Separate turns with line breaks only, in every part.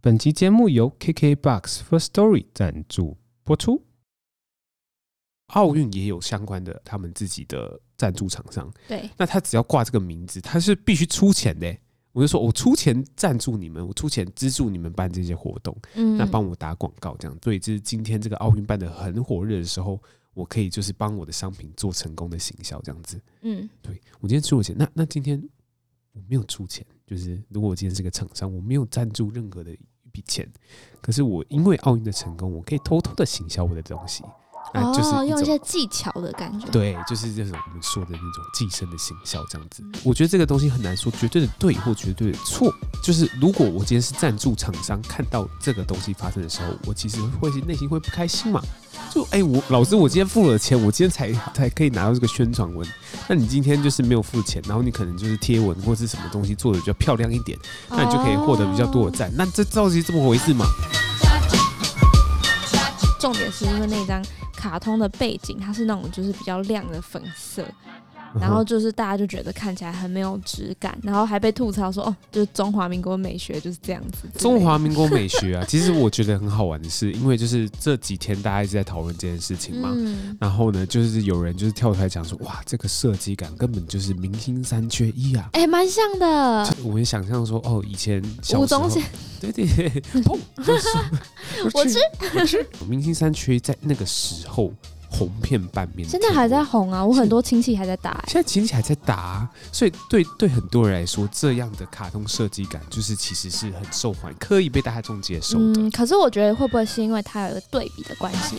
本期节目由 KKBOX First Story 赞助播出。奥运也有相关的他们自己的赞助厂商，
对，
那他只要挂这个名字，他是必须出钱的。我就说我出钱赞助你们，我出钱资助你们办这些活动，那帮我打广告这样。所以就是今天这个奥运办得很火热的时候，我可以就是帮我的商品做成功的行销这样子。对，我今天出了钱，那今天我没有出钱，就是如果我今天是个厂商，我没有赞助任何的一笔钱，可是我因为奥运的成功，我可以偷偷的行销我的东西。就是
用一些技巧的感觉，
对，就是这种我们说的那种寄生的行销这样子。我觉得这个东西很难说绝对的对或绝对的错，就是如果我今天是赞助厂商，看到这个东西发生的时候，我其实会内心会不开心嘛。就老师，我今天付了钱，我今天才可以拿到这个宣传文，那你今天就是没有付钱，然后你可能就是贴文或是什么东西做的比较漂亮一点，那你就可以获得比较多的赞。那这到底是这么回事吗？
重点是因为那张卡通的背景它是那种就是比较亮的粉色，然后就是大家就觉得看起来很没有质感，然后还被吐槽说就是中华民国美学就是这样子。
中华民国美学啊，其实我觉得很好玩的是，因为就是这几天大家一直在讨论这件事情嘛，然后呢，就是有人就是跳出来讲说，哇，这个设计感根本就是明星三缺一啊，
蛮像的。
我们想象说，以前小时候
吴宗宪，
对，我吃，明星三缺一在那个时候红遍半边天，
现在还在红啊！我很多亲戚还在打，
现在亲戚还在打啊，所以对很多人来说，这样的卡通设计感就是其实是很受欢迎，可以被大众接受的。
可是我觉得会不会是因为它有一个对比的关系？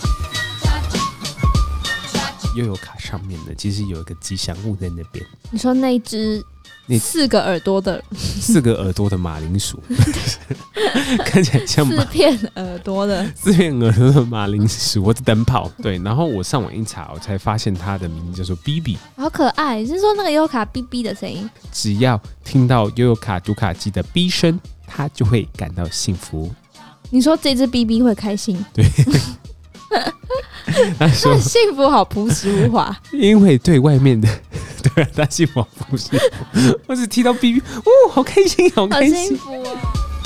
悠游卡上面呢，其实有一个吉祥物在那边。
你说那一只4个耳朵的
马铃薯，看起来像
4片耳朵的
马铃薯或者灯泡。对，然后我上网一查，我才发现它的名字叫做 BB，
好可爱。是说那个悠游卡 BB 的声音，
只要听到悠游卡读卡机的 B 声，它就会感到幸福。
你说这只 BB 会开心？
对。他说
幸福好朴实无华，
因为对外面的，对啊，他幸福好朴实无华。我只提到 BB， 好开心，好开心，
好幸福哦。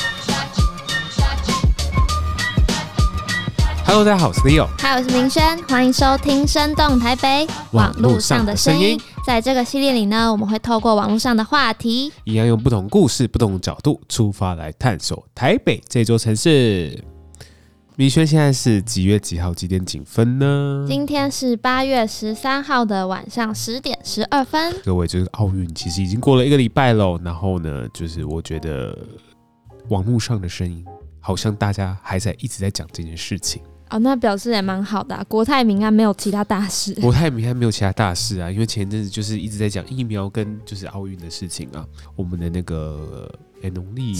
Hello， 大家好，我是 Leo，
嗨，我是明轩，欢迎收听《生动台北网络上的声音》。在这个系列里呢，我们会透过网络上的话题，
一样用不同故事、不同角度出发来探索台北这座城市。明轩现在是几月几号几点几分呢？
今天是8月13号的晚上10点12分。
各位，就是奥运其实已经过了1个礼拜了，然后呢，就是我觉得网络上的声音好像大家还一直在讲这件事情。
那表示也蛮好的啊。国泰民安没有其他大事，
国泰民安没有其他大事啊，因为前一阵子就是一直在讲疫苗跟就是奥运的事情啊。我们的那个农历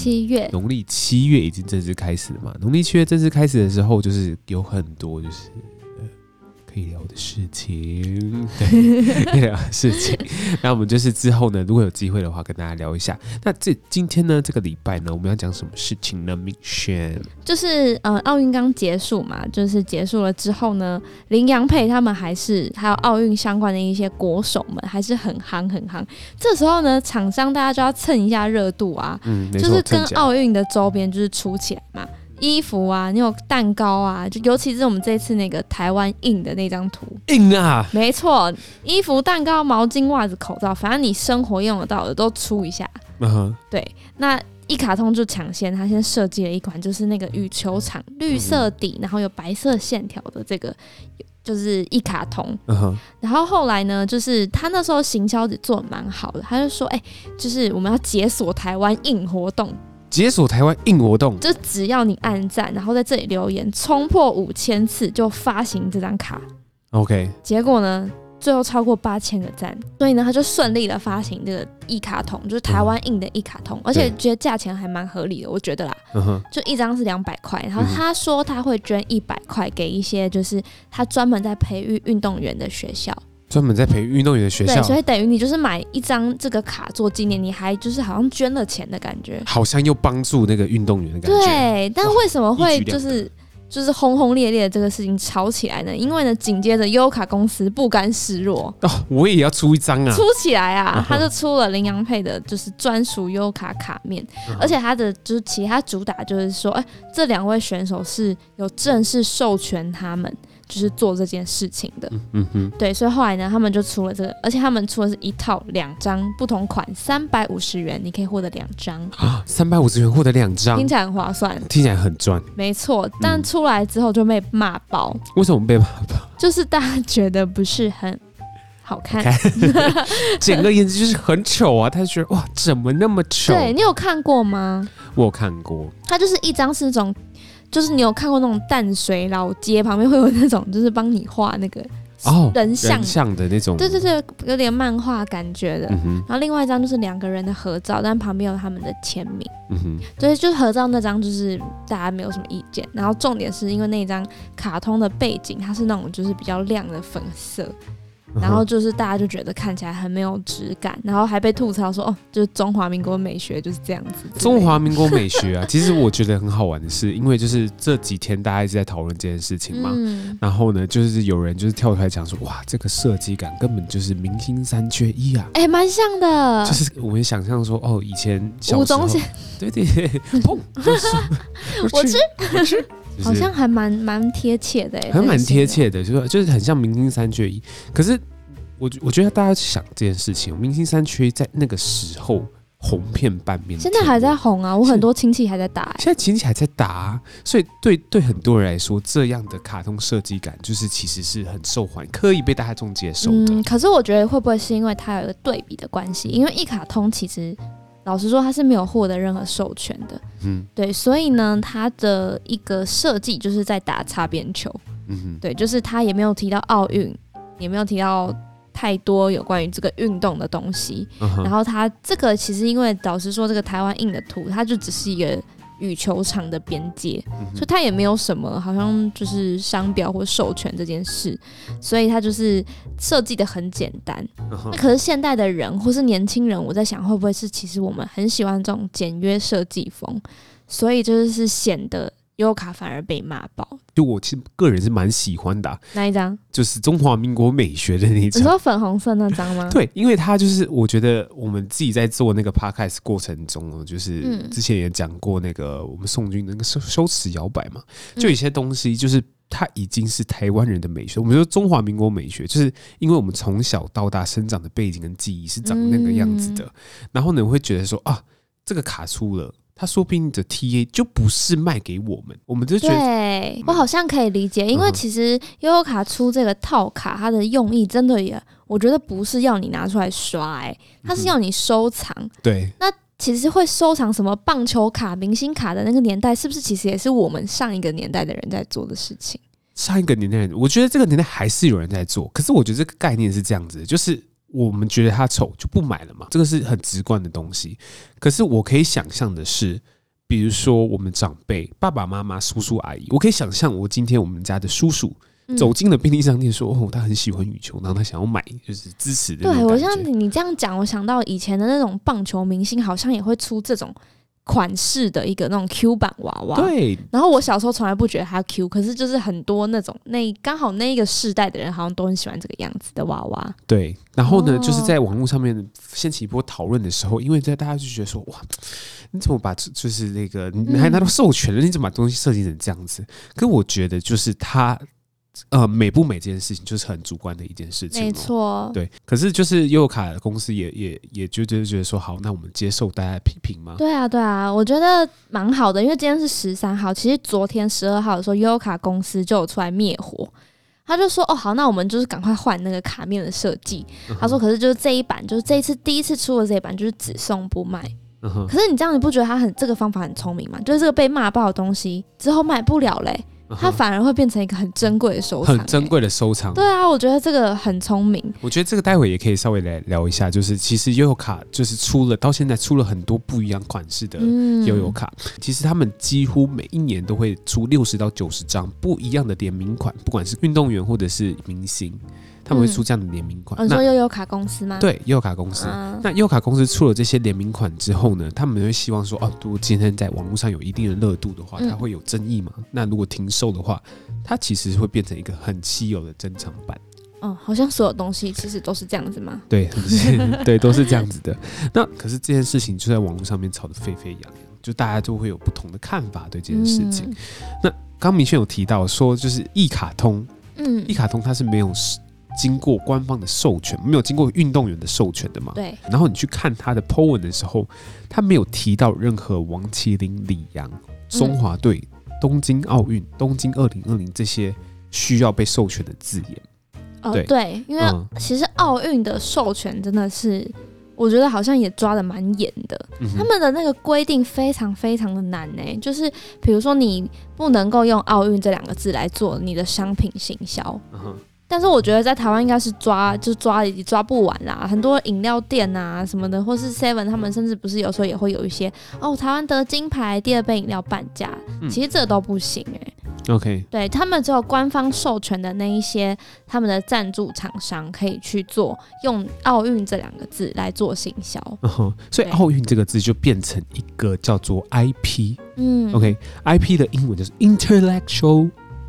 7月已经正式开始了嘛。农历7月正式开始的时候，就是有很多就是可以聊的事情，对，可以聊的事情。那我们就是之后呢，如果有机会的话，跟大家聊一下。那今天呢，这个礼拜呢，我们要讲什么事情呢？明轩，就是
奥运刚结束嘛，就是结束了之后呢，林洋配他们还有奥运相关的一些国手们还是很夯。这时候呢，厂商大家就要蹭一下热度啊，就是跟奥运的周边就是出起来嘛。衣服啊，你有蛋糕啊，就尤其是我们这次那个台湾印的那张图，
印啊，
没错，衣服、蛋糕、毛巾、袜子、口罩，反正你生活用得到的都出一下。对，那一卡通就抢先，他先设计了一款就是那个羽球场绿色底，然后有白色线条的这个。就是一卡通，然后后来呢，就是他那时候行销做得蛮好的，他就说，就是我们要解锁台湾印活动。
解锁台湾印活动，
就只要你按赞，然后在这里留言，冲破5000次就发行这张卡。
OK，
结果呢，最后超过8000个赞，所以呢，他就顺利的发行这个一卡通，就是台湾印的一卡通，而且觉得价钱还蛮合理的，我觉得啦，就一张是200块，然后他说他会捐100块给一些就是他专门在培育运动员的学校。
专门在培育运动员的学校，
对，所以等于你就是买一张这个卡做纪念，你还就是好像捐了钱的感觉，
好像又帮助那个运动员的感觉。
对，但为什么会就是就是轰轰烈烈的这个事情吵起来呢？因为呢，紧接着优卡公司不甘示弱，
我也要出一张啊！
出起来啊！他就出了羚羊配的，就是专属优卡卡面，而且他的就是其他主打就是说，这2位选手是有正式授权他们就是做这件事情的。对，所以后来呢，他们就出了这个，而且他们出的是一套2张不同款，350元，你可以获得2张
啊！350元获得2张，
听起来很划算，
听起来很赚。
没错，但出来之后就被骂爆。
为什么被骂爆？
就是大家觉得不是很好看，
简而言之就是很丑啊！他就觉得哇，怎么那么丑？
对，你有看过吗？
我有看过，
它就是一张是那种，就是你有看过那种淡水老街旁边会有那种，就是帮你画那个人像
的那种，
对对对，有点漫画感觉的。然后另外一张就是2个人的合照，但旁边有他们的签名。对，就是合照那张就是大家没有什么意见。然后重点是因为那张卡通的背景它是那种就是比较亮的粉色。然后就是大家就觉得看起来很没有质感，然后还被吐槽说就是中华民国美学就是这样子。
中华民国美学啊，其实我觉得很好玩的是，因为就是这几天大家一直在讨论这件事情嘛，然后呢，就是有人就是跳出来讲说，哇，这个设计感根本就是明星3缺1啊，
蛮像的。
就是我们想象说，以前小时候，
吴宗宪，
对，砰，我吃。
好像还蛮贴切的，
还蛮贴切的，就是很像明星3缺1。可是我觉得大家想这件事情，明星3缺1在那个时候红遍半边，
现在还在红啊！我很多亲戚还在打，
现在亲戚还在打啊，所以对很多人来说，这样的卡通设计感就是其实是很受欢迎，可以被大众接受的。
可是我觉得会不会是因为它有一个对比的关系？因为一卡通其实。老实说，它是没有获得任何授权的，对，所以呢，它的一个设计就是在打擦边球，对，就是它也没有提到奥运，也没有提到太多有关于这个运动的东西，然后它这个其实因为老实说，这个台湾印的图，它就只是一个羽球场的边界，所以它也没有什么好像就是商标或授权这件事，所以它就是设计的很简单。那可是现代的人或是年轻人，我在想会不会是其实我们很喜欢这种简约设计风，所以就是显得优卡反而被骂爆。
就我其实个人是蛮喜欢的
哪一张？
就是中华民国美学的那一张。
你说粉红色那张吗？
对，因为它就是我觉得我们自己在做那个 podcast 过程中，就是之前也讲过那个我们宋军的那个羞耻摇摆嘛，就有些东西就是它已经是台湾人的美学。我们说中华民国美学，就是因为我们从小到大生长的背景跟记忆是长那个样子的，然后呢，会觉得说这个卡出了。他说不定的 TA 就不是卖给我们，我们就觉得，
对，我好像可以理解，因为其实悠悠卡出这个套卡，它的用意真的也，我觉得不是要你拿出来刷，它是要你收藏。
对，
那其实会收藏什么棒球卡、明星卡的那个年代，是不是其实也是我们上一个年代的人在做的事情？
上一个年代人，我觉得这个年代还是有人在做，可是我觉得这个概念是这样子的，就是我们觉得它丑就不买了嘛，这个是很直观的东西。可是我可以想象的是，比如说我们长辈、爸爸妈妈、叔叔阿姨，我可以想象我今天我们家的叔叔走进了便利商店说，他很喜欢羽球，然后他想要买，就是支持的那种感觉。
对，我像你这样讲，我想到以前的那种棒球明星，好像也会出这种款式的一个那种 Q 版娃娃。
对，
然后我小时候从来不觉得它 Q， 可是就是很多那种刚好那一个世代的人好像都很喜欢这个样子的娃娃。
对，然后呢，就是在网络上面掀起一波讨论的时候，因为大家就觉得说，哇，你怎么把就是那个你还拿到授权了，你怎么把东西设计成这样子？可是我觉得就是它。美不美这件事情就是很主观的一件事情，
没错。
对，可是就是悠游卡公司也就觉得说，好，那我们接受大家的批评吗？
对啊，对啊，我觉得蛮好的，因为今天是13号，其实昨天12号的时候，悠游卡公司就有出来灭火。他就说好，那我们就是赶快换那个卡面的设计。他说，可是就是这一版，就是这一次第一次出的这一版，就是只送不卖。可是你这样，你不觉得他这个方法很聪明吗？就是这个被骂爆的东西之后卖不了嘞。它反而会变成一个很珍贵的收藏，
很珍贵的收藏。
对啊，我觉得这个很聪明。
我觉得这个待会也可以稍微来聊一下，就是其实悠游卡就是到现在出了很多不一样款式的悠游卡。其实他们几乎每一年都会出60到90张不一样的联名款，不管是运动员或者是明星。他们会出这样的联名款。
你说悠游卡公司吗？
对，悠游卡公司。那悠游卡公司出了这些联名款之后呢，他们会希望说，如果今天在网络上有一定的热度的话，它会有争议嘛？那如果停售售的话，它其实会变成一个很稀有的珍藏版。
好像所有东西其实都是这样子吗？
对，对，都是这样子的。那可是这件事情就在网络上面吵得沸沸扬扬，就大家就会有不同的看法对这件事情。那刚明轩有提到说，就是一卡通，一卡通它是没有经过官方的授权，没有经过运动员的授权的嘛？
对。
然后你去看他的 po 文的时候，他没有提到任何王麒麟、李洋、中华队、东京奥运、东京2020这些需要被授权的字眼。
对，因为其实奥运的授权真的是，我觉得好像也抓得蛮严的。他们的那个规定非常非常的难就是比如说你不能够用奥运这2个字来做你的商品行销。但是我觉得在台湾应该是抓抓不完啦，很多饮料店啊什么的，或是 Seven 他们甚至不是有时候也会有一些台湾得金牌第2杯饮料半价，其实这都不行
OK，
对，他们只有官方授权的那一些他们的赞助厂商可以去做用奥运这2个字来做行销。
所以奥运这个字就变成一个叫做 IP。OK，IP 的英文就是 Intellectual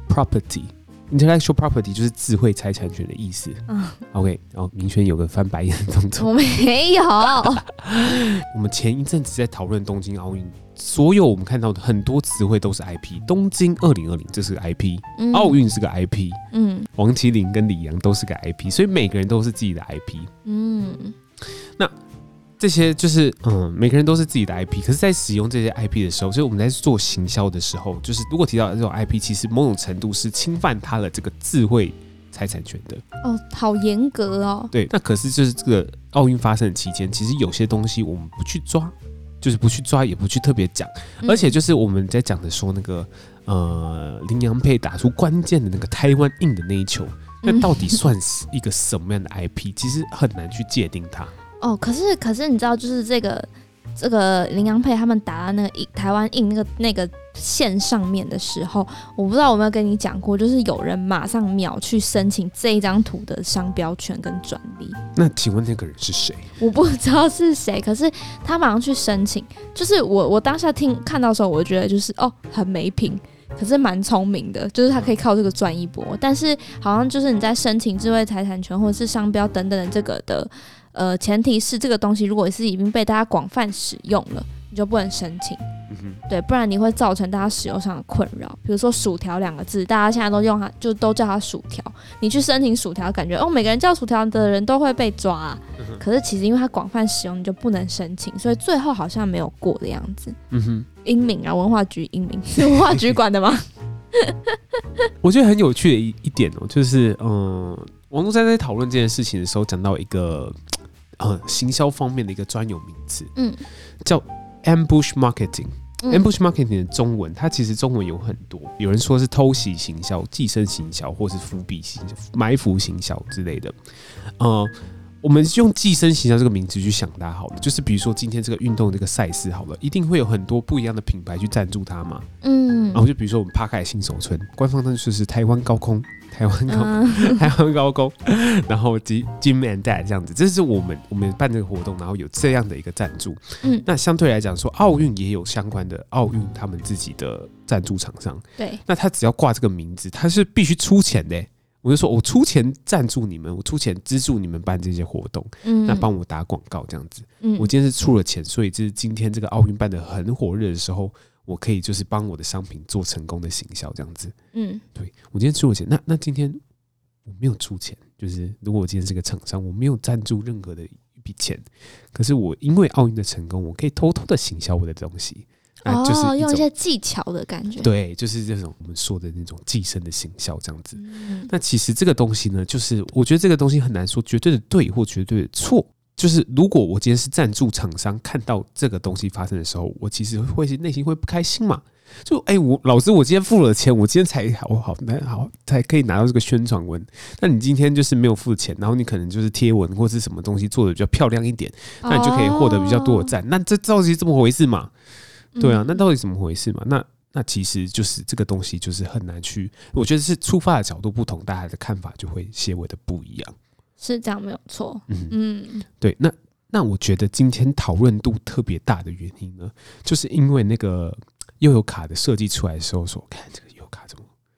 Property。Intellectual property 就是智慧财产权的意思。OK， 然后明轩有个翻白眼的动作。
我没有。
我们前一阵子在讨论东京奥运，所有我们看到的很多词汇都是 IP。东京2020这是个 IP，奥运是个 IP，王麒麟跟李洋都是个 IP， 所以每个人都是自己的 IP。那这些就是每个人都是自己的 IP， 可是在使用这些 IP 的时候，所以我们在做行销的时候，就是如果提到这种 IP， 其实某种程度是侵犯它的这个智慧财产权的。
好严格哦。
对，那可是就是这个奥运发生的期间，其实有些东西我们不去抓，就是不去抓，也不去特别讲，而且就是我们在讲的说那个林洋配打出关键的那个台湾印的那一球，那到底算是一个什么样的 IP？ 其实很难去界定它。
可是你知道，就是这个林洋配他们打到那个台湾印那个线上面的时候，我不知道我有没有跟你讲过，就是有人马上秒去申请这一张图的商标权跟专利。
那请问那个人是谁？
我不知道是谁，可是他马上去申请。就是我当下看到的时候，我觉得就是很没品。可是蛮聪明的，就是他可以靠这个赚一波。但是好像就是你在申请智慧财产权或者是商标等等的这个的前提是这个东西如果是已经被大家广泛使用了，你就不能申请。对，不然你会造成大家使用上的困扰。比如说薯条2个字，大家现在都用它，就都叫它薯条。你去申请薯条，感觉每个人叫薯条的人都会被抓可是其实因为它广泛使用，你就不能申请，所以最后好像没有过的样子。英明啊，文化局英明是文化局管的吗？
我觉得很有趣的一点就是网络在讨论这件事情的时候，讲到一个行销方面的一个专有名词，叫 ambush marketing。ambush marketing 的中文，它其实中文有很多，有人说是偷袭行销、寄生行销，或是伏笔行销、埋伏行销之类的。我们用寄生行销这个名字去想它好了，就是比如说今天这个运动这个赛事好了，一定会有很多不一样的品牌去赞助它嘛。然后就比如说我们帕凯新手村，官方就是台湾高空。台湾高工，然后 Jim and Dad 这样子，这是我们办这个活动，然后有这样的一个赞助。那相对来讲说，奥运也有相关的奥运他们自己的赞助厂商。
对，
那他只要挂这个名字，他是必须出钱的。我就说我出钱赞助你们，我出钱资助你们办这些活动，那帮我打广告这样子。我今天是出了钱，所以这是今天这个奥运办得很火热的时候，我可以就是帮我的商品做成功的行销这样子。对，我今天出了钱，那今天我没有出钱，就是如果我今天是个厂商，我没有赞助任何的一笔钱，可是我因为奥运的成功，我可以偷偷的行销我的东西。就是
用一些技巧的感觉。
对，就是这种我们说的那种寄生的行销这样子。那其实这个东西呢，就是我觉得这个东西很难说绝对的对或绝对的错。就是如果我今天是赞助厂商，看到这个东西发生的时候，我其实会内心会不开心嘛。就老师，我今天付了钱，我今天才好才可以拿到这个宣传文。那你今天就是没有付钱，然后你可能就是贴文或是什么东西做的比较漂亮一点，那你就可以获得比较多的赞。那这到底是这么回事嘛？对啊，那到底怎么回事嘛？那其实就是这个东西就是很难去，我觉得是出发的角度不同，大家的看法就会些微的不一样。
是这样没有错。
对，那我觉得今天讨论度特别大的原因呢，就是因为那个悠游卡的设计出来的时候说，看这个悠游卡怎么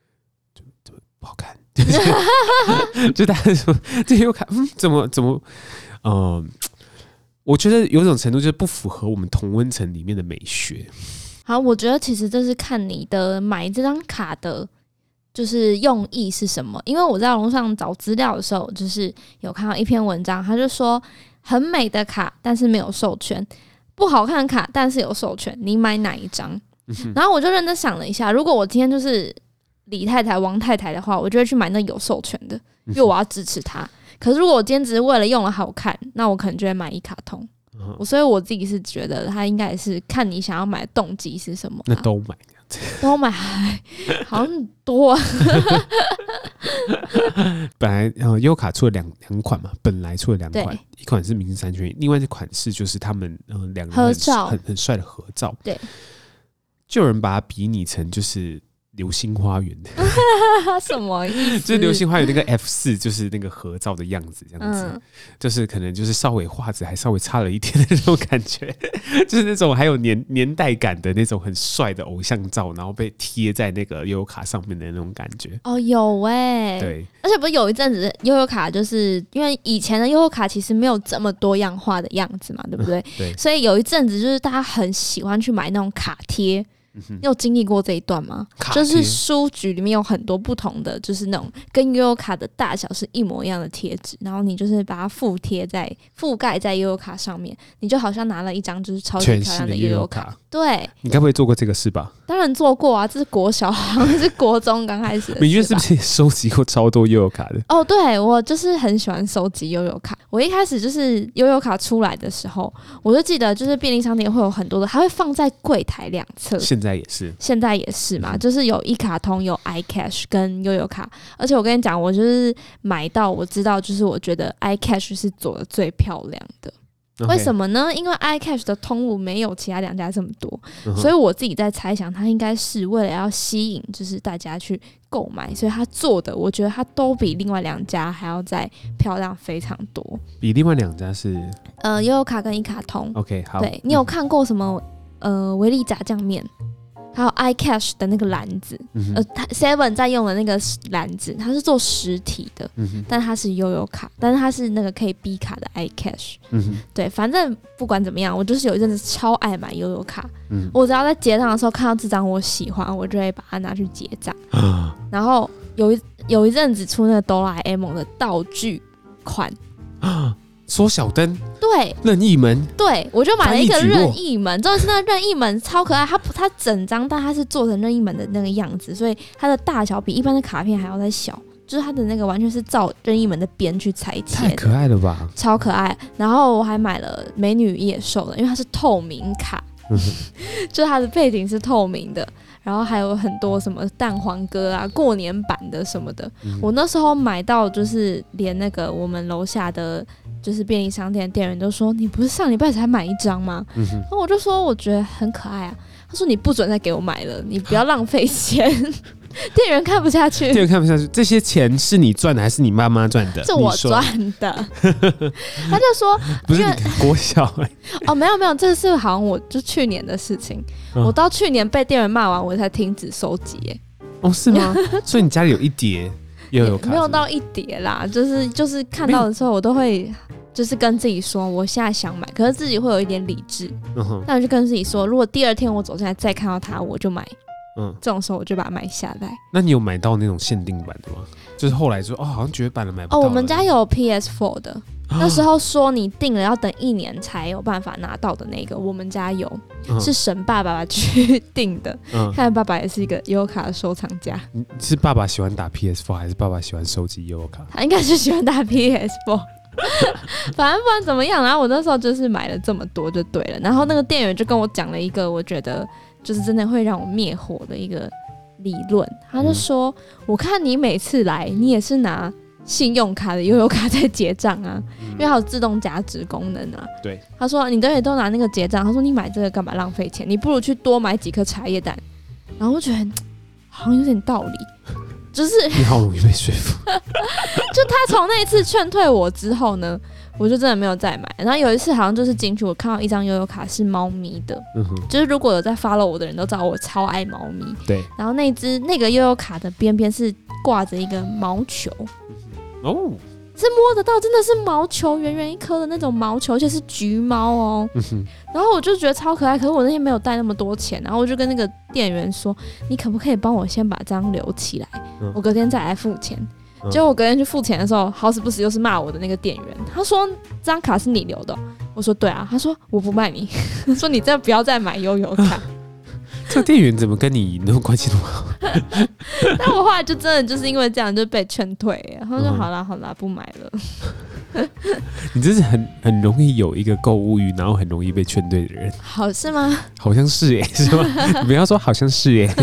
不好看，就大家说这悠游卡，怎么，我觉得有种程度就是不符合我们同温层里面的美学。
好，我觉得其实这是看你的买这张卡的，就是用意是什么。因为我在网络上找资料的时候，就是有看到一篇文章，他就说很美的卡，但是没有授权；不好看的卡，但是有授权，你买哪一张？然后我就认真想了一下，如果我今天就是李太太、王太太的话，我就会去买那有授权的，因为我要支持他。可是如果我今天只是为了用了好看，那我可能就会买一卡通。所以我自己是觉得他应该也是看你想要买的动机是什么。
那都买，
都买，好像很多啊。
本来悠游卡出了两款嘛，本来出了2款，一款是明日3圈，另外一款就是他们两个人很帅的合照。
对，
就有人把它比拟成就是流星花园
什么意思？
就是流星花园那个 F4，就是那个合照的样子，这样子，就是可能就是稍微画质还稍微差了一点的那种感觉，就是那种还有年代感的那种很帅的偶像照，然后被贴在那个悠游卡上面的那种感觉。
哦，有
对，
而且不是有一阵子悠游卡，就是因为以前的悠游卡其实没有这么多样化的样子嘛，对不对？
对，
所以有一阵子就是大家很喜欢去买那种卡贴。你有经历过这一段吗？就是书局里面有很多不同的，就是那种跟悠游卡的大小是一模一样的贴纸，然后你就是把它覆盖在悠游卡上面，你就好像拿了一张就是超级漂亮的悠游卡。对，
你该不会做过这个事吧？
当然做过啊，这是国小，好像是国中刚开始的。
明月是不是也收集过超多悠游卡的？
哦，对，我就是很喜欢收集悠游卡。我一开始就是悠游卡出来的时候，我就记得就是便利商店会有很多的，还会放在柜台两侧。现在也是嘛，就是有一卡通、有 iCash 跟悠游卡。而且我跟你讲，我就是买到我知道，就是我觉得 iCash 是做的最漂亮的。为什么呢？因为 iCash 的通路没有其他2家这么多，所以我自己在猜想，它应该是为了要吸引就是大家去购买，所以它做的，我觉得它都比另外2家还要再漂亮非常多。
比另外2家是
悠游卡跟一卡通。
OK， 好。
对，你有看过什么维力炸酱面？还有 iCash 的那个篮子，Seven 在用的那个篮子，它是做实体的，但它是悠游卡，但是它是那个可以 B 卡的 iCash。对，反正不管怎么样，我就是有一阵子超爱买悠游卡。我只要在结账的时候看到这张我喜欢，我就会把它拿去结账。然后有一阵子出那个哆啦 A 梦的道具款。
缩小灯，
对，
任意门，
对，我就买了一个任意门，真的是那个任意门超可爱，它整张，但它是做成任意门的那个样子，所以它的大小比一般的卡片还要再小，就是它的那个完全是照任意门的边去裁切，
太可爱了吧，
超可爱。然后我还买了美女野兽的，因为它是透明卡，就是它的背景是透明的。然后还有很多什么蛋黄哥啊、过年版的什么的，我那时候买到就是连那个我们楼下的就是便利商店店员都说：“你不是上礼拜才买1张吗？”然后我就说：“我觉得很可爱啊。”他说：“你不准再给我买了，你不要浪费钱。”店员看不下去，
这些钱是你赚的还是你妈妈赚的？
是我赚的。他就说
不是国小
哦，没有，这是好像我就去年的事情。我到去年被店员骂完，我才停止收集耶。
哦，是吗？所以你家里有一叠悠游卡？
没有到一叠啦，就是看到的时候，我都会就是跟自己说，我现在想买，可是自己会有一点理智。那我就跟自己说，如果第2天我走进来再看到它，我就买。这种时候我就把它买下来。
那你有买到那种限定版的吗？就是后来说好像绝版了，买不到了。
我们家有 PS4 的，那时候说你订了要等1年才有办法拿到的那个，我们家有，是沈爸爸去订的。看来爸爸也是一个悠游卡的收藏家。
是爸爸喜欢打 PS4 还是爸爸喜欢收集悠游卡？
他应该是喜欢打 PS4。反正不管怎么样，然后我那时候就是买了这么多就对了。然后那个店员就跟我讲了一个我觉得就是真的会让我灭火的一个理论，他就说：“我看你每次来，你也是拿信用卡的悠游卡在结账啊，因为它有自动加值功能啊。”
对，
他说：“你也都拿那个结账，他说你买这个干嘛浪费钱？你不如去多买几颗茶叶蛋。”然后我觉得好像有点道理。就是
你好容易被说服。
就他从那一次劝退我之后呢，我就真的没有再买。然后有一次好像就是进去，我看到一张悠游卡是猫咪的，就是如果有在 follow 我的人都知道我超爱猫咪。
对。
然后那个悠游卡的边边是挂着一个毛球，
哦，
是摸得到，真的是毛球，圆圆一颗的那种毛球，而且是橘猫哦。然后我就觉得超可爱，可是我那天没有带那么多钱，然后我就跟那个店员说：“你可不可以帮我先把这张留起来，我隔天再来付钱？”结果我隔天去付钱的时候，好死不死又是骂我的那个店员，他说：“这张卡是你留的。”我说：“对啊。”他说：“我不卖你。”说：“你真的不要再买悠游卡。”
这个店员怎么跟你那么关系那么好？
但我后来就真的就是因为这样就被劝退，然后说好啦好啦，不买了。
你真是很容易有一个购物欲，然后很容易被劝退的人。
好是吗？
好像是耶，是吗？你不要说好像是耶。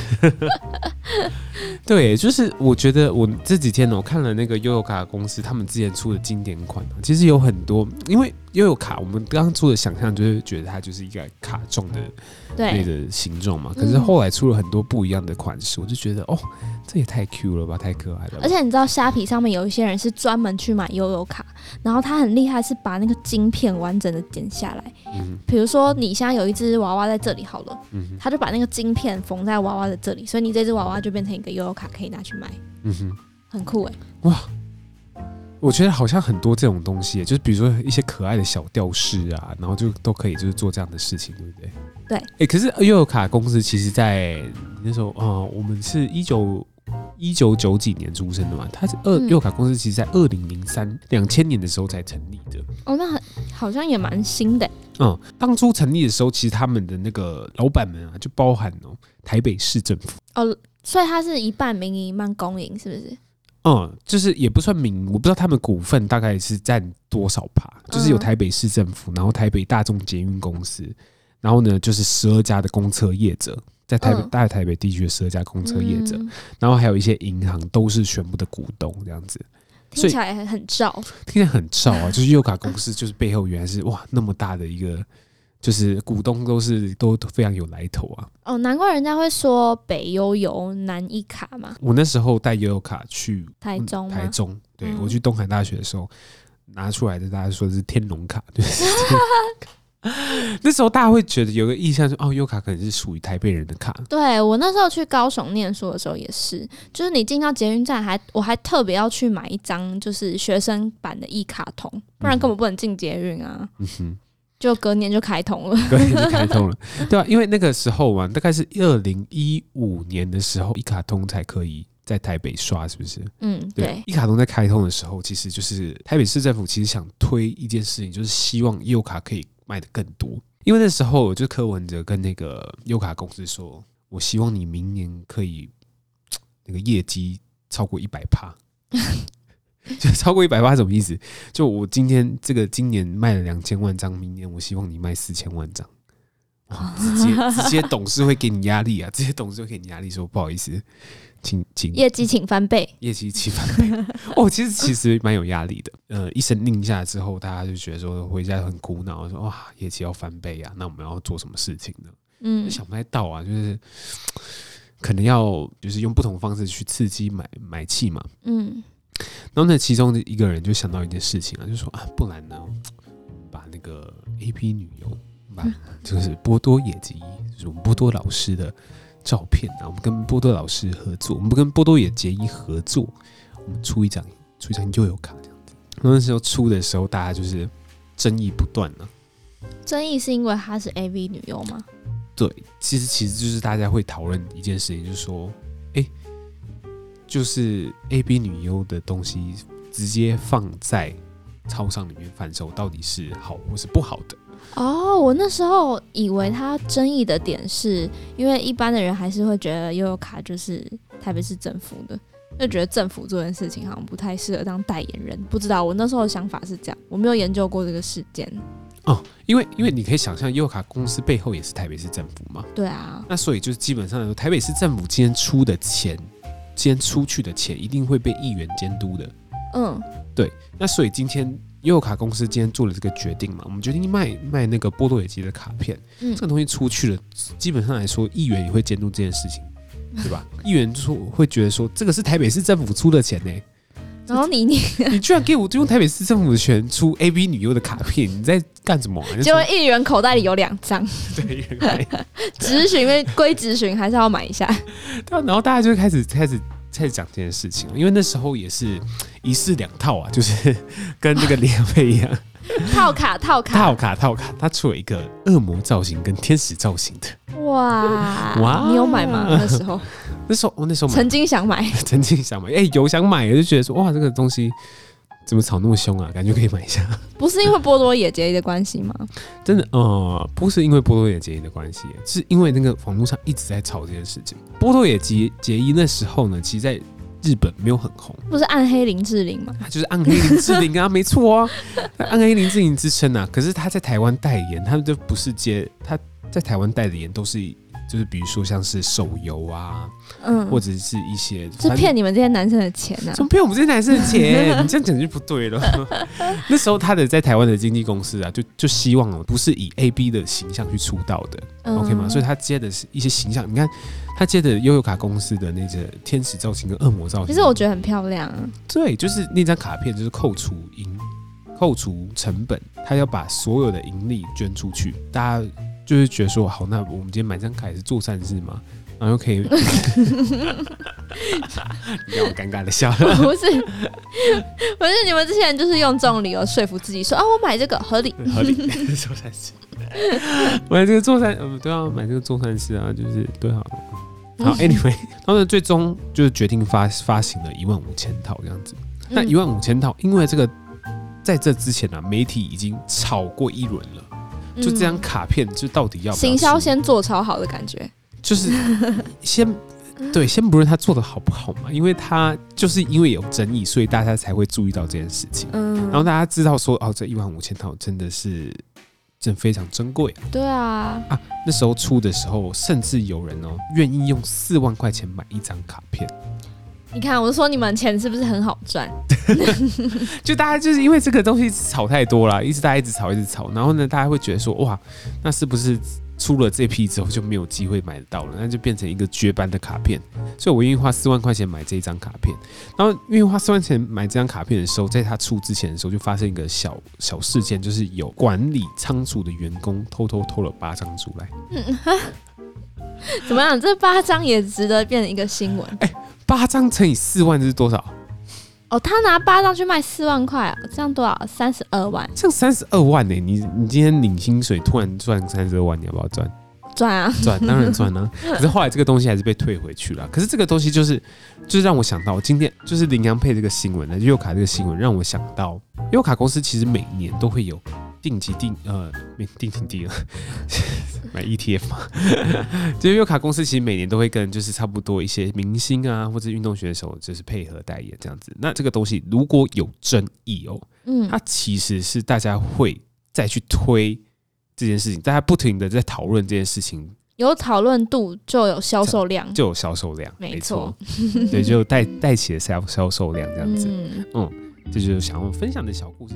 对，就是我觉得我这几天我看了那个悠游卡公司他们之前出的经典款，其实有很多，因为悠游卡我们刚刚出的想象就是觉得它就是一个卡状的那个形状嘛，可是后来出了很多不一样的款式，我就觉得哦，这也太 Q 了吧，太可爱了吧。
而且你知道虾皮上面有一些人是专门去买悠游卡，然后他很厉害，是把那个晶片完整的剪下来。比如说你现在有一只娃娃在这里好了，他就把那个晶片缝在娃娃的这里，所以你这只娃娃就变成一个悠游卡可以拿去卖。很酷哎。哇，
我觉得好像很多这种东西，就是比如说一些可爱的小吊饰啊，然后就都可以就是做这样的事情，对不对？
对。
可是悠游卡公司其实在那时候我们是1990几年出生的嘛，它是悠游卡公司其实在2000年的时候才成立的。
哦，那好像也蛮新的。
当初成立的时候，其实他们的那个老板们啊，就包含台北市政府。
所以它是一半民营一半公营，是不是？
就是也不算民，我不知道他们股份大概是占多少趴，就是有台北市政府，然后台北大众捷运公司，然后呢就是12家的公车业者，在大台北地区的12家公车业者，然后还有一些银行都是全部的股东这样子。
听起来很燥，
听起来很燥啊！就是悠游卡公司，就是背后原来是哇那么大的一个，就是股东都非常有来头啊！
难怪人家会说北悠游南一卡嘛。
我那时候带悠游卡去
台中，
对，我去东海大学的时候拿出来的，大家说的是天龙卡，就是那时候大家会觉得有个印象说，悠游卡可能是属于台北人的卡。
对，我那时候去高雄念书的时候也是，就是你进到捷运站我还特别要去买一张就是学生版的一卡通，不然根本不能进捷运啊。就隔年就开通了，
隔年就开通了，对吧？因为那个时候嘛，大概是2015年的时候，一卡通才可以在台北刷，是不是？
对。
一卡通在开通的时候，其实就是台北市政府其实想推一件事情，就是希望悠游卡可以卖得更多。因为那时候就柯文哲跟那个悠游卡公司说，我希望你明年可以那个业绩超过100%。就超过100%什么意思？就我今年卖了2000万张，明年我希望你卖4000万张。直接董事会给你压力啊！直接董事会给你压力说不好意思，请
业绩请翻倍，
业绩请翻倍。其实蛮有压力的。一声令下之后，大家就觉得说回家很苦恼，说哇，业绩要翻倍啊，那我们要做什么事情呢？想不太到啊，就是可能要就是用不同方式去刺激买气嘛。然后呢，其中一个人就想到一件事情啊，就说不然呢，把那个 AP 女优，就是波多野结衣，就是我们波多老师的照片啊，我们跟波多老师合作，我们跟波多野结衣合作，我们出一张悠游卡这样子。那时候出的时候，大家就是争议不断啊。
争议是因为她是 AV 女优吗？
对，其实就是大家会讨论一件事情，就是说，就是 AV 女优的东西直接放在超商里面贩售，到底是好或是不好的？
我那时候以为他争议的点是因为一般的人还是会觉得悠游卡就是台北市政府的，就觉得政府做件事情好像不太适合当代言人。不知道，我那时候的想法是这样，我没有研究过这个事件。
因为你可以想象，悠游卡公司背后也是台北市政府嘛。
对啊。那
所以就是基本上来说，台北市政府今天出的钱，今天出去的钱一定会被议员监督的。对。那所以今天悠游卡公司今天做了这个决定嘛，我们决定卖那个波多野结衣的卡片，这个东西出去了，基本上来说，议员也会监督这件事情，对吧？议员就会觉得说，这个是台北市政府出的钱呢。
然后你
居然给我用台北市政府的钱出 AV 女优的卡片，你在干什么？
结果议员口袋里有2张，
对，
质询，因为归质询还是要买一下。
对，然后大家就开始开始讲这件事情，因为那时候也是一式两套啊，就是跟那个李阳配一样。
套卡，
他出了一个恶魔造型跟天使造型的。
哇，你有买吗？那时候
我那时候
曾经想买，
有想买，就觉得说哇，这个东西怎么炒那么凶啊？感觉可以买一下。
不是因为波多野结衣的关系吗？
真的，不是因为波多野结衣的关系，是因为那个网络上一直在吵这件事情。波多野结衣那时候呢，其实在日本没有很红，
不是暗黑林志玲吗？
他就是暗黑林志玲啊，没错啊，暗黑林志玲之称啊。可是他在台湾代言，他们就不是他在台湾代言都是就是比如说像是手游啊，或者是一些
是骗你们这些男生的钱啊？
怎么骗我们这些男生的钱？你这样讲就不对了。那时候他的在台湾的经纪公司啊，就希望不是以 AB 的形象去出道的，OK 吗？所以他接的是一些形象，你看。他接的悠游卡公司的那个天使造型跟恶魔造型，
其实我觉得很漂亮啊。
对，就是那张卡片，就是扣除成本，他要把所有的盈利捐出去。大家就是觉得说，好，那我们今天买张卡也是做善事嘛，然后又可以，你让我尴尬的笑了。
不是你们之前就是用这种理由说服自己说啊，我买这个合理
做善事。买这个做善，对啊，买这个做善事啊，就是对啊。好 ，anyway， 他们最终就是决定发行了15000套这样子。那15000套，因为这个在这之前啊，媒体已经炒过一轮了，就这张卡片就到底要不要
行销先做超好的感觉，
就是先不论他做的好不好嘛，因为他就是因为有争议，所以大家才会注意到这件事情。然后大家知道说，这15000套真的是。真非常珍贵。
对啊，
那时候出的时候，甚至有人愿意用4万块钱买一张卡片。
你看，我就说你们钱是不是很好赚？
就大家就是因为这个东西炒太多了，大家一直炒，然后呢，大家会觉得说，哇，那是不是出了这批之后就没有机会买得到了？那就变成一个绝版的卡片。所以我愿意花4万块钱买这一张卡片。然后愿意花4万块钱买这张卡片的时候，在它出之前的时候，就发生一个小事件，就是有管理仓储的员工偷了8张出来。
怎么样？这8张也值得变成一个新闻
？8张乘以4万是多少？
他拿8张去卖4万块啊，这样多少？32万。
这样32万呢？你今天领薪水突然赚32万，你要不要赚？
赚啊，
当然赚啊。可是后来这个东西还是被退回去了。可是这个东西就是让我想到，今天就是林洋配这个新闻，悠游卡这个新闻让我想到，悠游卡公司其实每年都会有定买 ETF 嘛。就是悠游卡公司其实每年都会跟就是差不多一些明星啊或者运动选手就是配合代言这样子。那这个东西如果有争议它其实是大家会再去推这件事情，大家不停的在讨论这件事情，
有讨论度就有销售量，
没错，对，就带起了销售量这样子。这就是想要分享的小故事。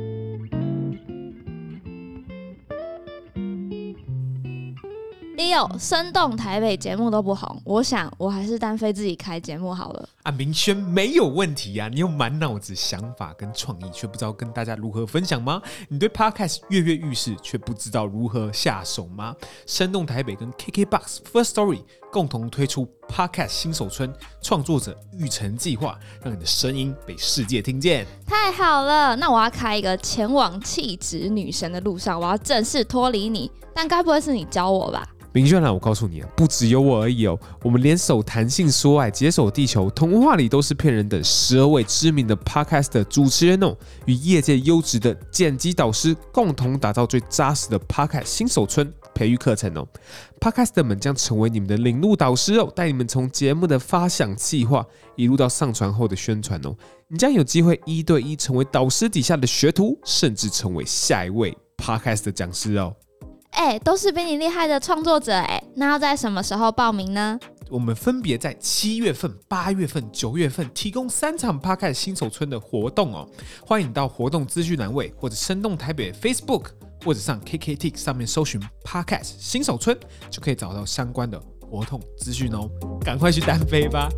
Leo， 生动台北节目都不红，我想我还是单飞自己开节目好了。
明轩没有问题啊，你有满脑子想法跟创意，却不知道跟大家如何分享吗？你对 Podcast 跃跃欲试，却不知道如何下手吗？生动台北跟 KKBOX First Story 共同推出 Podcast 新手村创作者育成计划，让你的声音被世界听见。
太好了，那我要开一个前往气质女神的路上，我要正式脱离你，但该不会是你教我吧？
明轩我告诉你不只有我而已我们联手谈性说爱，解锁地球，童话里都是骗人的12位知名的 Podcast 的主持人与业界优质的剪辑导师共同打造最扎实的 Podcast 新手村培育课程Podcaster 们将成为你们的领路导师带你们从节目的发想计划一路到上传后的宣传你将有机会1对1成为导师底下的学徒，甚至成为下一位 Podcast 的讲师
都是比你厉害的创作者那要在什么时候报名呢？
我们分别在7月份、8月份、9月份提供3场 Podcast 新手村的活动欢迎到活动资讯栏位或者生动台北 Facebook 或者上 KKTIX 上面搜寻 Podcast 新手村，就可以找到相关的活动资讯赶快去单飞吧！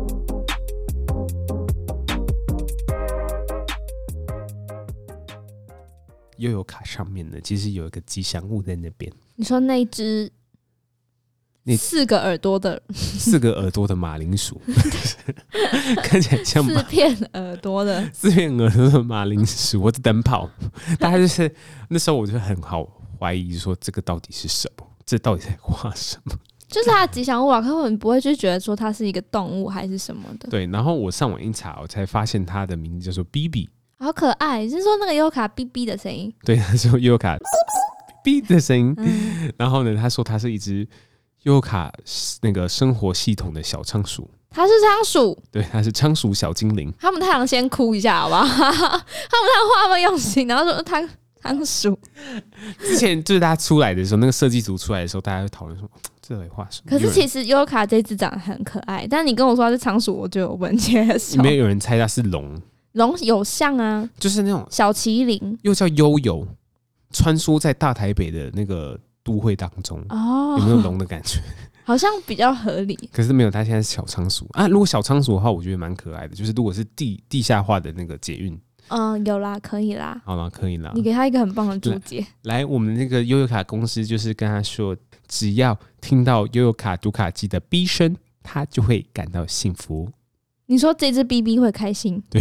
悠游卡上面呢，其实有一个吉祥物在那边。
你说那一只 4个耳朵的
4个耳朵的马铃薯，看起来像
4片耳朵的
马铃薯或者灯泡，大概就是那时候我就很好怀疑说这个到底是什么，这到底在画什么？
就是它的吉祥物啊，可是我们不会去觉得说它是一个动物还是什么的。
对，然后我上网一查，我才发现它的名字叫做 BB，
好可爱，是说那个悠游卡 BB 的声音？
对，他说悠游卡 BB 的声音，然后呢，他说它是一只悠游卡那个生活系统的小仓鼠。
它是仓鼠，
对，它是仓鼠小精灵。
他们太阳先哭一下好不好？他们太阳画那么用心，然后说仓鼠。
之前就是大家出来的时候，那个设计图出来的时候，大家会讨论说这得画什么？
可是其实悠游卡这只长得很可爱，但你跟我说它是仓鼠，我就有不能接受。
里面有人猜它是龙，
龙有像啊，
就是那种
小麒麟，
又叫悠游，穿梭在大台北的那个都会当中，有没有龙的感觉？
好像比较合理，
可是没有，它现在是小仓鼠啊。如果小仓鼠的话，我觉得蛮可爱的。就是如果是地下化的那个捷运，
有啦，可以啦，
好啦，可以啦。
你给他一个很棒的注解。
来，我们那个悠游卡公司就是跟他说，只要听到悠游卡读卡机的哔声，他就会感到幸福。
你说这只 BB 会开心？
对。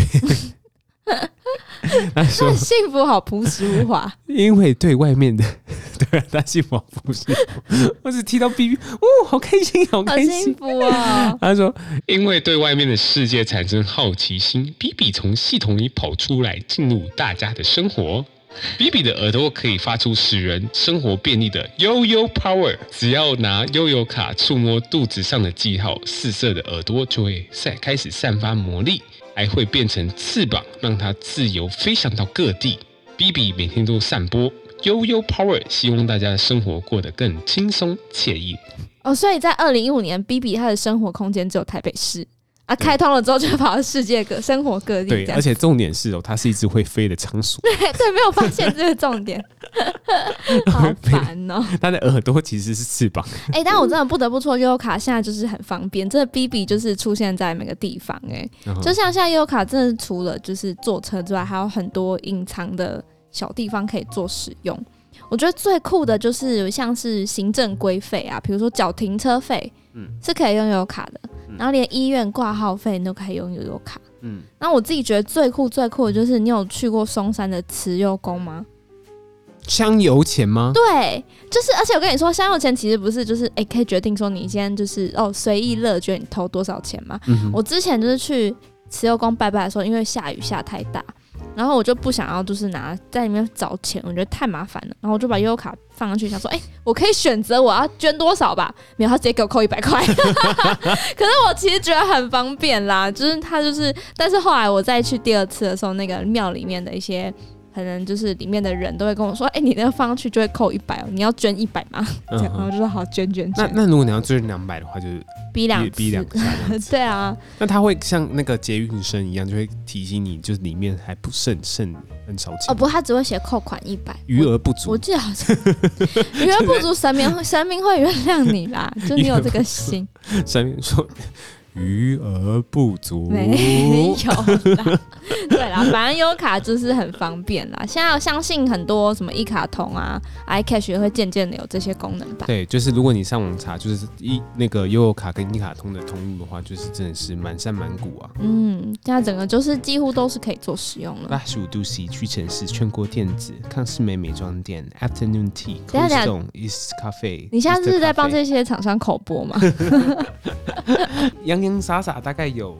他说
幸福好朴实无华，
因为对外面的，对啊，他幸福好朴实无华。我只提到 BB， 好开心，好开心，
好幸福啊！
他说，因为对外面的世界产生好奇心 ，BB 从系统里跑出来，进入大家的生活。BB 的耳朵可以发出使人生活便利的悠悠 power， 只要拿悠游卡触摸肚子上的记号，4色的耳朵就会开始散发魔力，还会变成翅膀，让它自由飞翔到各地。BB 每天都散播悠悠 power， 希望大家的生活过得更轻松惬意。
所以在2015年 BB 它的生活空间只有台北市啊，开通了之后就跑到世界生活各地。
对，而且重点是它是一只会飞的仓鼠。
对，没有发现这个重点，好烦哦。
它的耳朵其实是翅膀。
但我真的不得不说，悠游卡现在就是很方便，这个 BB 就是出现在每个地方。就像现在悠游卡真的除了就是坐车之外，还有很多隐藏的小地方可以做使用。我觉得最酷的就是像是行政规费啊，比如说缴停车费，是可以用悠游卡的，然后连医院挂号费你都可以用悠游卡。那我自己觉得最酷的就是你有去过松山的慈幼宫吗？
香油钱吗？
对，就是而且我跟你说，香油钱其实不是就是可以决定说你今天就是随意乐觉你投多少钱嘛。我之前就是去慈幼宫拜拜的时候，因为下雨下太大，然后我就不想要就是在里面找钱，我觉得太麻烦了，然后我就把悠游卡放上去，想说我可以选择我要捐多少吧，没有，他直接给我扣100块。可是我其实觉得很方便啦，就是他就是，但是后来我再去第2次的时候，那个庙里面的一些可能就是里面的人都会跟我说，你那个放上去就会扣100哦，你要捐100吗？这样，然后我就说好，捐。
那如果你要捐200的话，就是
逼2次。对啊。
那他会像那个捷运生一样，就会提醒你，就是里面还不剩很少钱。
不，他只会写扣款100，
余额不足。
我记得好像余额不足，神明会原谅你啦，就你有这个心。
神明说。余额不足，
没有啦。对啦，反正悠游卡就是很方便啦。现在我相信很多什么一卡通啊、iCash 也会渐渐的有这些功能吧。
对，就是如果你上网查，就是那个悠游卡跟一卡通的通路的话，就是真的是满山满谷啊。
现在整个就是几乎都是可以做使用了。
85度 C 屈臣氏全国电子康士美美妆店 Afternoon Tea Cold East Cafe。
你现在是在帮这些厂商口播吗？
洋洋洒洒大概有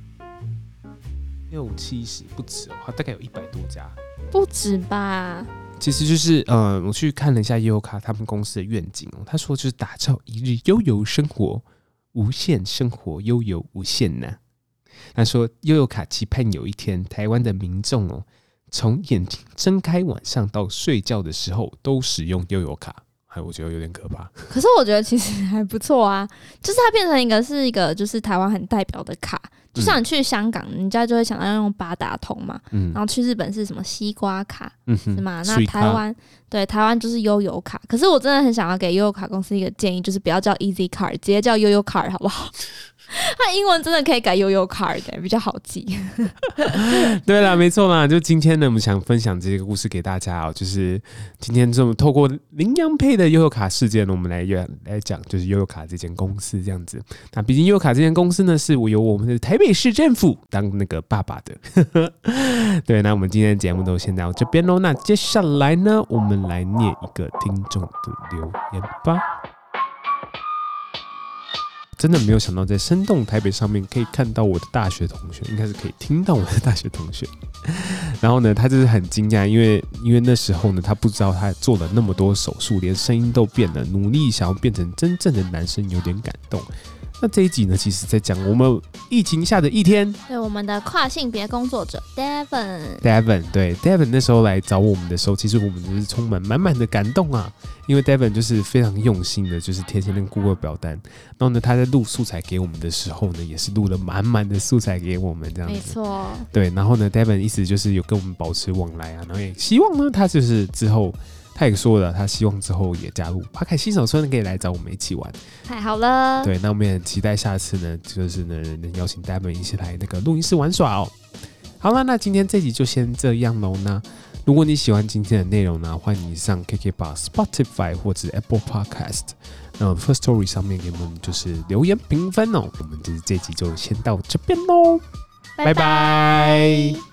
60-70不止哦，大概有100多家，
不止吧？
其实就是我去看了一下悠游卡他们公司的愿景哦，他说就是打造一日悠游生活，无限生活悠游无限呐。他说悠游卡期盼有一天，台湾的民众哦，从眼睛睁开晚上到睡觉的时候都使用悠游卡。我觉得有点可怕，
可是我觉得其实还不错啊，就是它变成一个就是台湾很代表的卡，就像你去香港，人家就会想要用八达通嘛，然后去日本是什么西瓜卡，是吗？那台湾就是悠游卡。可是我真的很想要给悠游卡公司一个建议，就是不要叫 Easy Card， 直接叫悠悠 Card 好不好？ 他英文真的可以改悠悠 card 比较好记。
对啦，没错啦，就今天呢，我们想分享这个故事给大家哦，就是今天这么透过羚羊配的悠悠卡事件呢，我们来讲就是悠悠卡这间公司这样子。那毕竟悠悠卡这间公司呢，是由我们的台北市政府当那个爸爸的。对，那我们今天的节目都先到这边咯。那接下来呢，我们来念一个听众的留言吧。真的没有想到，在生动台北上面可以看到我的大学同学，应该是可以听到我的大学同学。然后呢，他就是很惊讶，因为那时候呢，他不知道他做了那么多手术，连声音都变了，努力想要变成真正的男生，有点感动。那这一集呢，其实在讲我们疫情下的一天。
对，我们的跨性别工作者
Devin， 对 Devin 那时候来找我们的时候，其实我们就是充满满满的感动啊，因为 Devin 就是非常用心的，就是填写那个 Google 表单，然后呢，他在录素材给我们的时候呢，也是录了满满的素材给我们这样子。
没错，
对，然后呢 ，Devin 一直就是有跟我们保持往来啊，然后也希望呢，他就是之后。他也说了，他希望之后也加入帕凯新手村，可以来找我们一起玩。
太好了，
对，那我们也很期待下次呢，就是呢能邀请 Devin 一起来那个录音室玩耍哦。好了，那今天这集就先这样喽。那如果你喜欢今天的内容呢，欢迎你上 KKBOX、Spotify 或者 Apple Podcast， 那 First Story 上面给我们就是留言评分哦。我们就是这集就先到这边喽，拜拜。